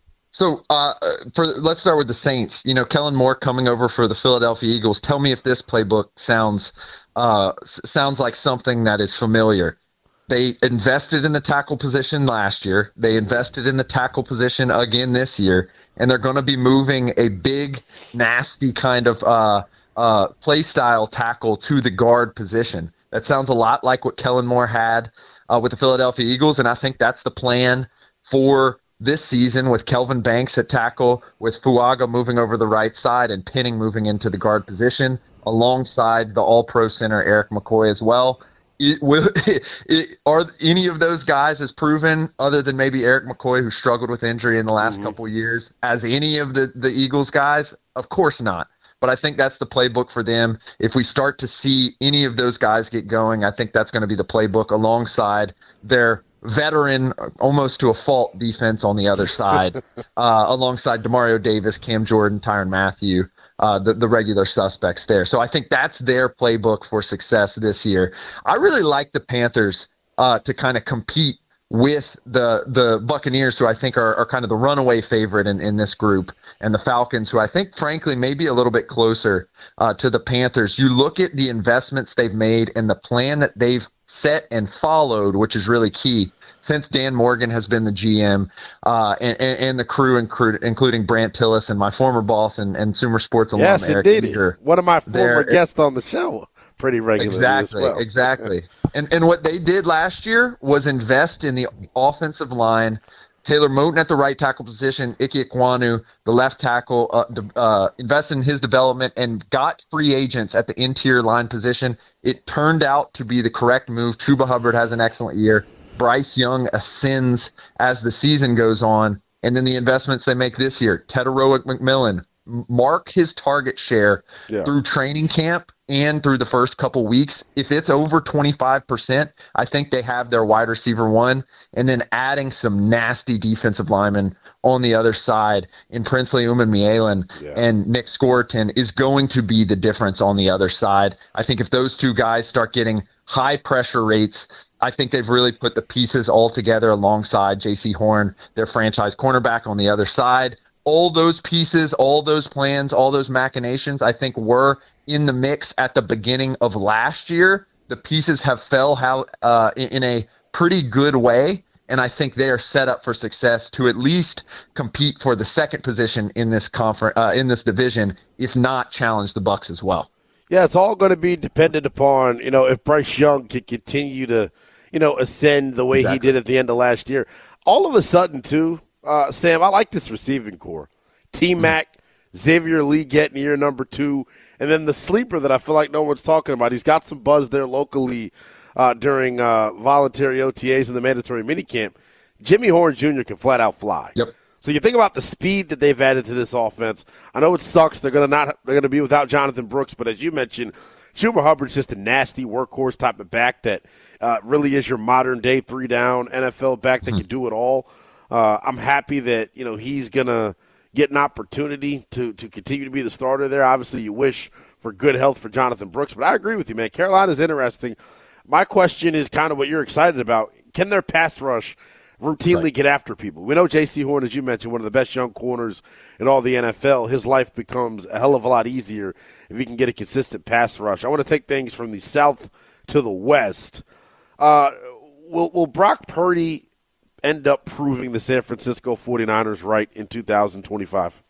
I: So uh, for let's start with the Saints. You know, Kellen Moore coming over for the Philadelphia Eagles. Tell me if this playbook sounds uh, sounds like something that is familiar. They invested in the tackle position last year. They invested in the tackle position again this year, and they're going to be moving a big, nasty kind of uh, uh, play style tackle to the guard position. That sounds a lot like what Kellen Moore had uh, with the Philadelphia Eagles, and I think that's the plan for this season, with Kelvin Banks at tackle, with Fuaga moving over the right side and Penning moving into the guard position alongside the all-pro center Eric McCoy as well. It, will, it, are any of those guys as proven, other than maybe Eric McCoy, who struggled with injury in the last mm-hmm. couple of years, as any of the, the Eagles guys? Of course not. But I think that's the playbook for them. If we start to see any of those guys get going, I think that's going to be the playbook alongside their veteran, almost to a fault defense on the other side, uh, alongside Demario Davis, Cam Jordan, Tyrann Mathieu, uh, the, the regular suspects there. So I think that's their playbook for success this year. I really like the Panthers uh, to kind of compete with the the Buccaneers, who I think are, are kind of the runaway favorite in, in this group, and the Falcons, who I think, frankly, may be a little bit closer uh, to the Panthers. You look at the investments they've made and the plan that they've set and followed, which is really key, since Dan Morgan has been the G M uh, and, and, and the crew, including Brant Tillis and my former boss and, and Sumer Sports alum,
F: yes,
I: Eric
F: indeed.
I: Eager.
F: One of my former guests on the show. Pretty regularly.
I: Exactly,
F: as well.
I: exactly. And and what they did last year was invest in the offensive line. Taylor Moton at the right tackle position, Ike Ekwonu, the left tackle, uh, uh, invested in his development and got free agents at the interior line position. It turned out to be the correct move. Chuba Hubbard has an excellent year. Bryce Young ascends as the season goes on. And then the investments they make this year, Tedoroa McMillan, mark his target share yeah. through training camp and through the first couple weeks. If it's over twenty-five percent, I think they have their wide receiver one, and then adding some nasty defensive linemen on the other side in Princely Umanmielen yeah. and Nick Scoreton is going to be the difference on the other side. I think if those two guys start getting high pressure rates, I think they've really put the pieces all together alongside J C Horn, their franchise cornerback, on the other side. All those pieces, all those plans, all those machinations, I think were in the mix at the beginning of last year. The pieces have fell how, uh, in, in a pretty good way, and I think they are set up for success to at least compete for the second position in this conference, uh, in this division, if not challenge the Bucs as well.
F: Yeah, it's all going to be dependent upon, you know, if Bryce Young can continue to, you know, ascend the way exactly. he did at the end of last year. All of a sudden, too, Uh, Sam, I like this receiving core. T-Mac, Xavier Lee getting year number two, and then the sleeper that I feel like no one's talking about. He's got some buzz there locally uh, during uh, voluntary O T As and the mandatory minicamp. Jimmy Horn Junior can flat out fly.
I: Yep.
F: So you think about the speed that they've added to this offense. I know it sucks. They're gonna not. They're gonna be without Jonathan Brooks, but as you mentioned, Chuba Hubbard's just a nasty workhorse type of back that uh, really is your modern day three down N F L back that mm-hmm. can do it all. Uh, I'm happy that, you know, he's going to get an opportunity to, to continue to be the starter there. Obviously, you wish for good health for Jonathan Brooks, but I agree with you, man. Carolina's interesting. My question is kind of what you're excited about. Can their pass rush routinely right. get after people? We know J C Horn, as you mentioned, one of the best young corners in all the N F L. His life becomes a hell of a lot easier if he can get a consistent pass rush. I want to take things from the south to the west. Uh, will, will Brock Purdy end up proving the San Francisco forty-niners right in two thousand twenty-five?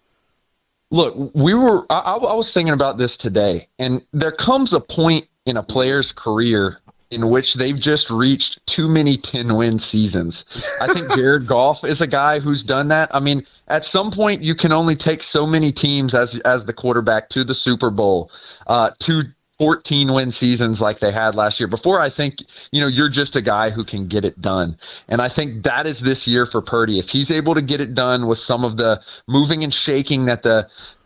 I: Look, we were I, I was thinking about this today, and there comes a point in a player's career in which they've just reached too many ten-win seasons. I think Jared Goff is a guy who's done that. I mean, at some point, you can only take so many teams as as the quarterback to the Super Bowl, uh, to fourteen-win seasons like they had last year before I think, you know, you're just a guy who can get it done. And I think that is this year for Purdy. If he's able to get it done with some of the moving and shaking that the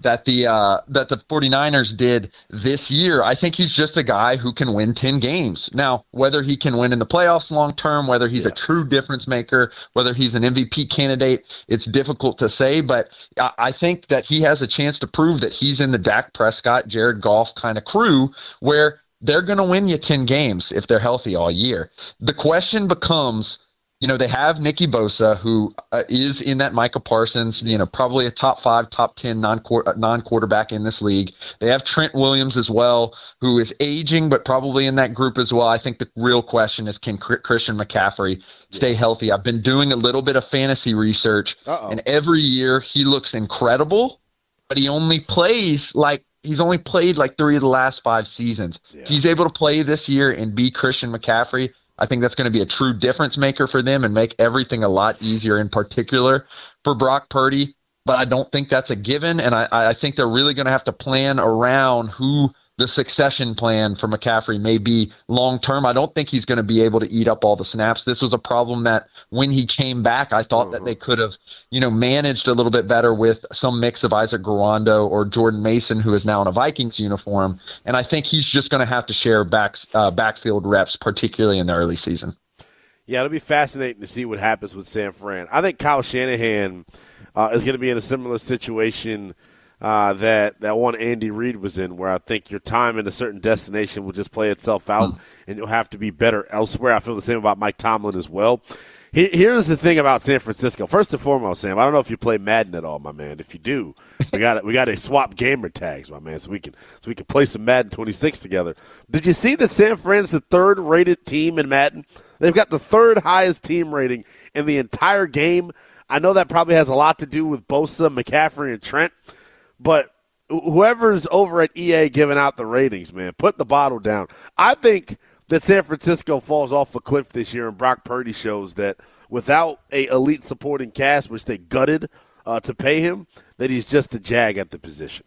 I: that the uh, that the 49ers did this year. I think he's just a guy who can win ten games. Now, whether he can win in the playoffs long term, whether he's yeah. a true difference maker, whether he's an M V P candidate, it's difficult to say. But I, I think that he has a chance to prove that he's in the Dak Prescott, Jared Goff kind of crew where they're going to win you ten games if they're healthy all year. The question becomes, you know, they have Nicky Bosa, who uh, is in that Micah Parsons, you know, probably a top five, top ten non-quarterback in this league. They have Trent Williams as well, who is aging, but probably in that group as well. I think the real question is, can Christian McCaffrey stay healthy? I've been doing a little bit of fantasy research, Uh-oh. and every year he looks incredible, but he only plays like He's only played like three of the last five seasons. Yeah. He's able to play this year and be Christian McCaffrey. I think that's going to be a true difference maker for them and make everything a lot easier, in particular for Brock Purdy. But I don't think that's a given, and I, I think they're really going to have to plan around who the succession plan for McCaffrey may be long-term. I don't think he's going to be able to eat up all the snaps. This was a problem that when he came back, I thought uh-huh. that they could have, you know, managed a little bit better with some mix of Isaac Guerando or Jordan Mason, who is now in a Vikings uniform. And I think he's just going to have to share back, uh, backfield reps, particularly in the early season.
F: Yeah, it'll be fascinating to see what happens with San Fran. I think Kyle Shanahan uh, is going to be in a similar situation Uh, that that one Andy Reid was in, where I think your time in a certain destination will just play itself out, mm. and you'll have to be better elsewhere. I feel the same about Mike Tomlin as well. He, here's the thing about San Francisco. First and foremost, Sam, I don't know if you play Madden at all, my man. If you do, we got we got to swap gamer tags, my man, so we can so we can play some Madden twenty-six together. Did you see that San Fran's the third rated team in Madden? They've got the third highest team rating in the entire game. I know that probably has a lot to do with Bosa, McCaffrey, and Trent. But whoever's over at E A giving out the ratings, man, put the bottle down. I think that San Francisco falls off a cliff this year, and Brock Purdy shows that without a elite supporting cast, which they gutted uh, to pay him, that he's just a jag at the position.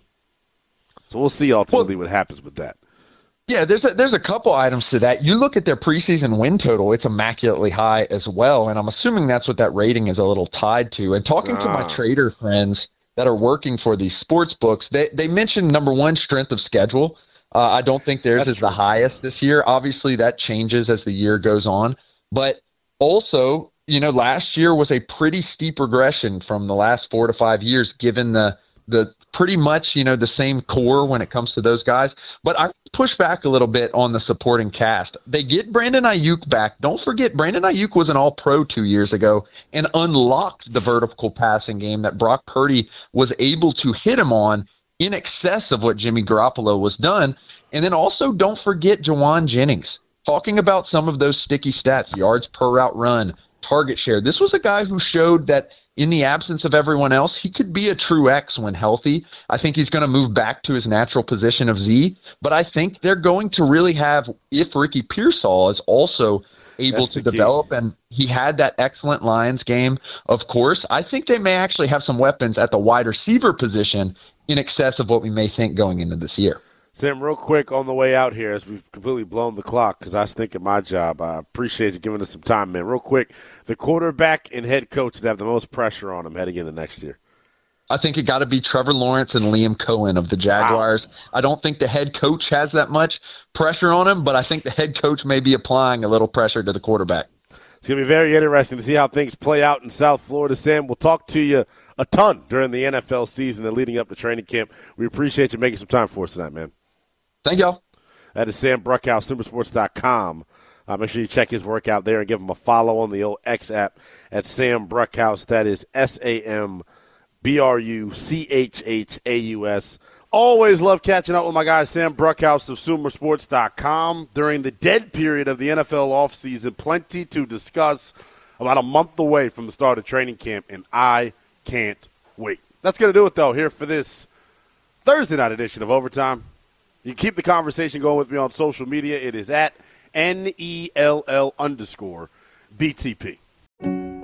F: So we'll see ultimately well, what happens with that.
I: Yeah, there's a, there's a couple items to that. You look at their preseason win total, it's immaculately high as well, and I'm assuming that's what that rating is a little tied to. And talking ah. to my trader friends that are working for these sports books, they they mentioned, number one, strength of schedule. Uh, I don't think theirs That's is true. the highest this year. Obviously, that changes as the year goes on. But also, you know, last year was a pretty steep regression from the last four to five years, given the the pretty much, you know, the same core when it comes to those guys. But I push back a little bit on the supporting cast. They get Brandon Ayuk back. Don't forget, Brandon Ayuk was an all-pro two years ago and unlocked the vertical passing game that Brock Purdy was able to hit him on in excess of what Jimmy Garoppolo was done. And then also don't forget Jawan Jennings. Talking about some of those sticky stats, yards per route run, target share. This was a guy who showed that in the absence of everyone else, he could be a true X when healthy. I think he's going to move back to his natural position of Z, but I think they're going to really have, if Ricky Pearsall is also able That's to develop, and he had that excellent Lions game, of course, I think they may actually have some weapons at the wide receiver position in excess of what we may think going into this year.
F: Sam, real quick on the way out here, as we've completely blown the clock, because I was thinking my job. I appreciate you giving us some time, man. Real quick, the quarterback and head coach that have the most pressure on them heading into next year.
I: I think it got to be Trevor Lawrence and Liam Cohen of the Jaguars. Wow. I don't think the head coach has that much pressure on him, but I think the head coach may be applying a little pressure to the quarterback.
F: It's going to be very interesting to see how things play out in South Florida. Sam, we'll talk to you a ton during the N F L season and leading up to training camp. We appreciate you making some time for us tonight, man.
I: Thank y'all.
F: That is Sam Bruckhaus, Simba Sports dot com. Uh, make sure you check his work out there and give him a follow on the old X app at Sam Bruckhaus. That is S A M B R U C H H A U S. Always love catching up with my guy Sam Bruckhaus of Sumer Sports dot com. During the dead period of the N F L offseason, plenty to discuss. About a month away from the start of training camp, and I can't wait. That's going to do it, though, here for this Thursday night edition of Overtime. You keep the conversation going with me on social media. It is at N E L L underscore B T P.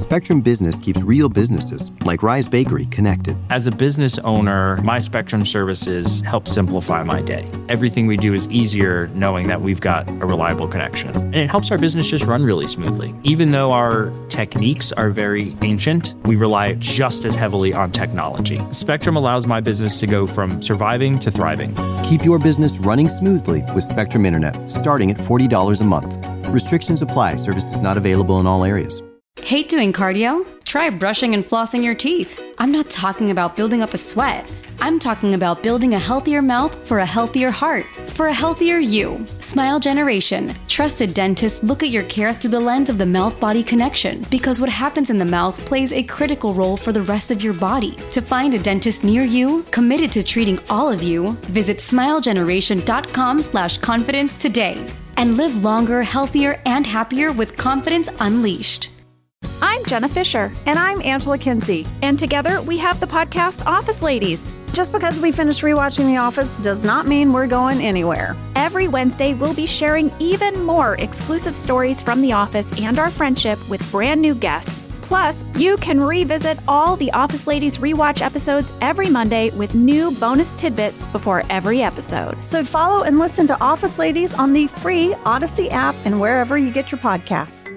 A: Spectrum Business keeps real businesses, like Rise Bakery, connected.
B: As a business owner, my Spectrum services help simplify my day. Everything we do is easier knowing that we've got a reliable connection. And it helps our business just run really smoothly. Even though our techniques are very ancient, we rely just as heavily on technology. Spectrum allows my business to go from surviving to thriving.
A: Keep your business running smoothly with Spectrum Internet, starting at forty dollars a month. Restrictions apply. Services not available in all areas.
G: Hate doing cardio? Try brushing and flossing your teeth. I'm not talking about building up a sweat. I'm talking about building a healthier mouth for a healthier heart, for a healthier you. Smile Generation. Trusted dentists look at your care through the lens of the mouth-body connection, because what happens in the mouth plays a critical role for the rest of your body. To find a dentist near you, committed to treating all of you, visit smilegeneration.com slash confidence today. And live longer, healthier, and happier with confidence unleashed.
D: I'm Jenna Fisher.
E: And I'm Angela Kinsey.
D: And together we have the podcast Office Ladies.
E: Just because we finished rewatching The Office does not mean we're going anywhere.
D: Every Wednesday, we'll be sharing even more exclusive stories from The Office and our friendship with brand new guests. Plus, you can revisit all the Office Ladies rewatch episodes every Monday with new bonus tidbits before every episode.
E: So follow and listen to Office Ladies on the free Odyssey app and wherever you get your podcasts.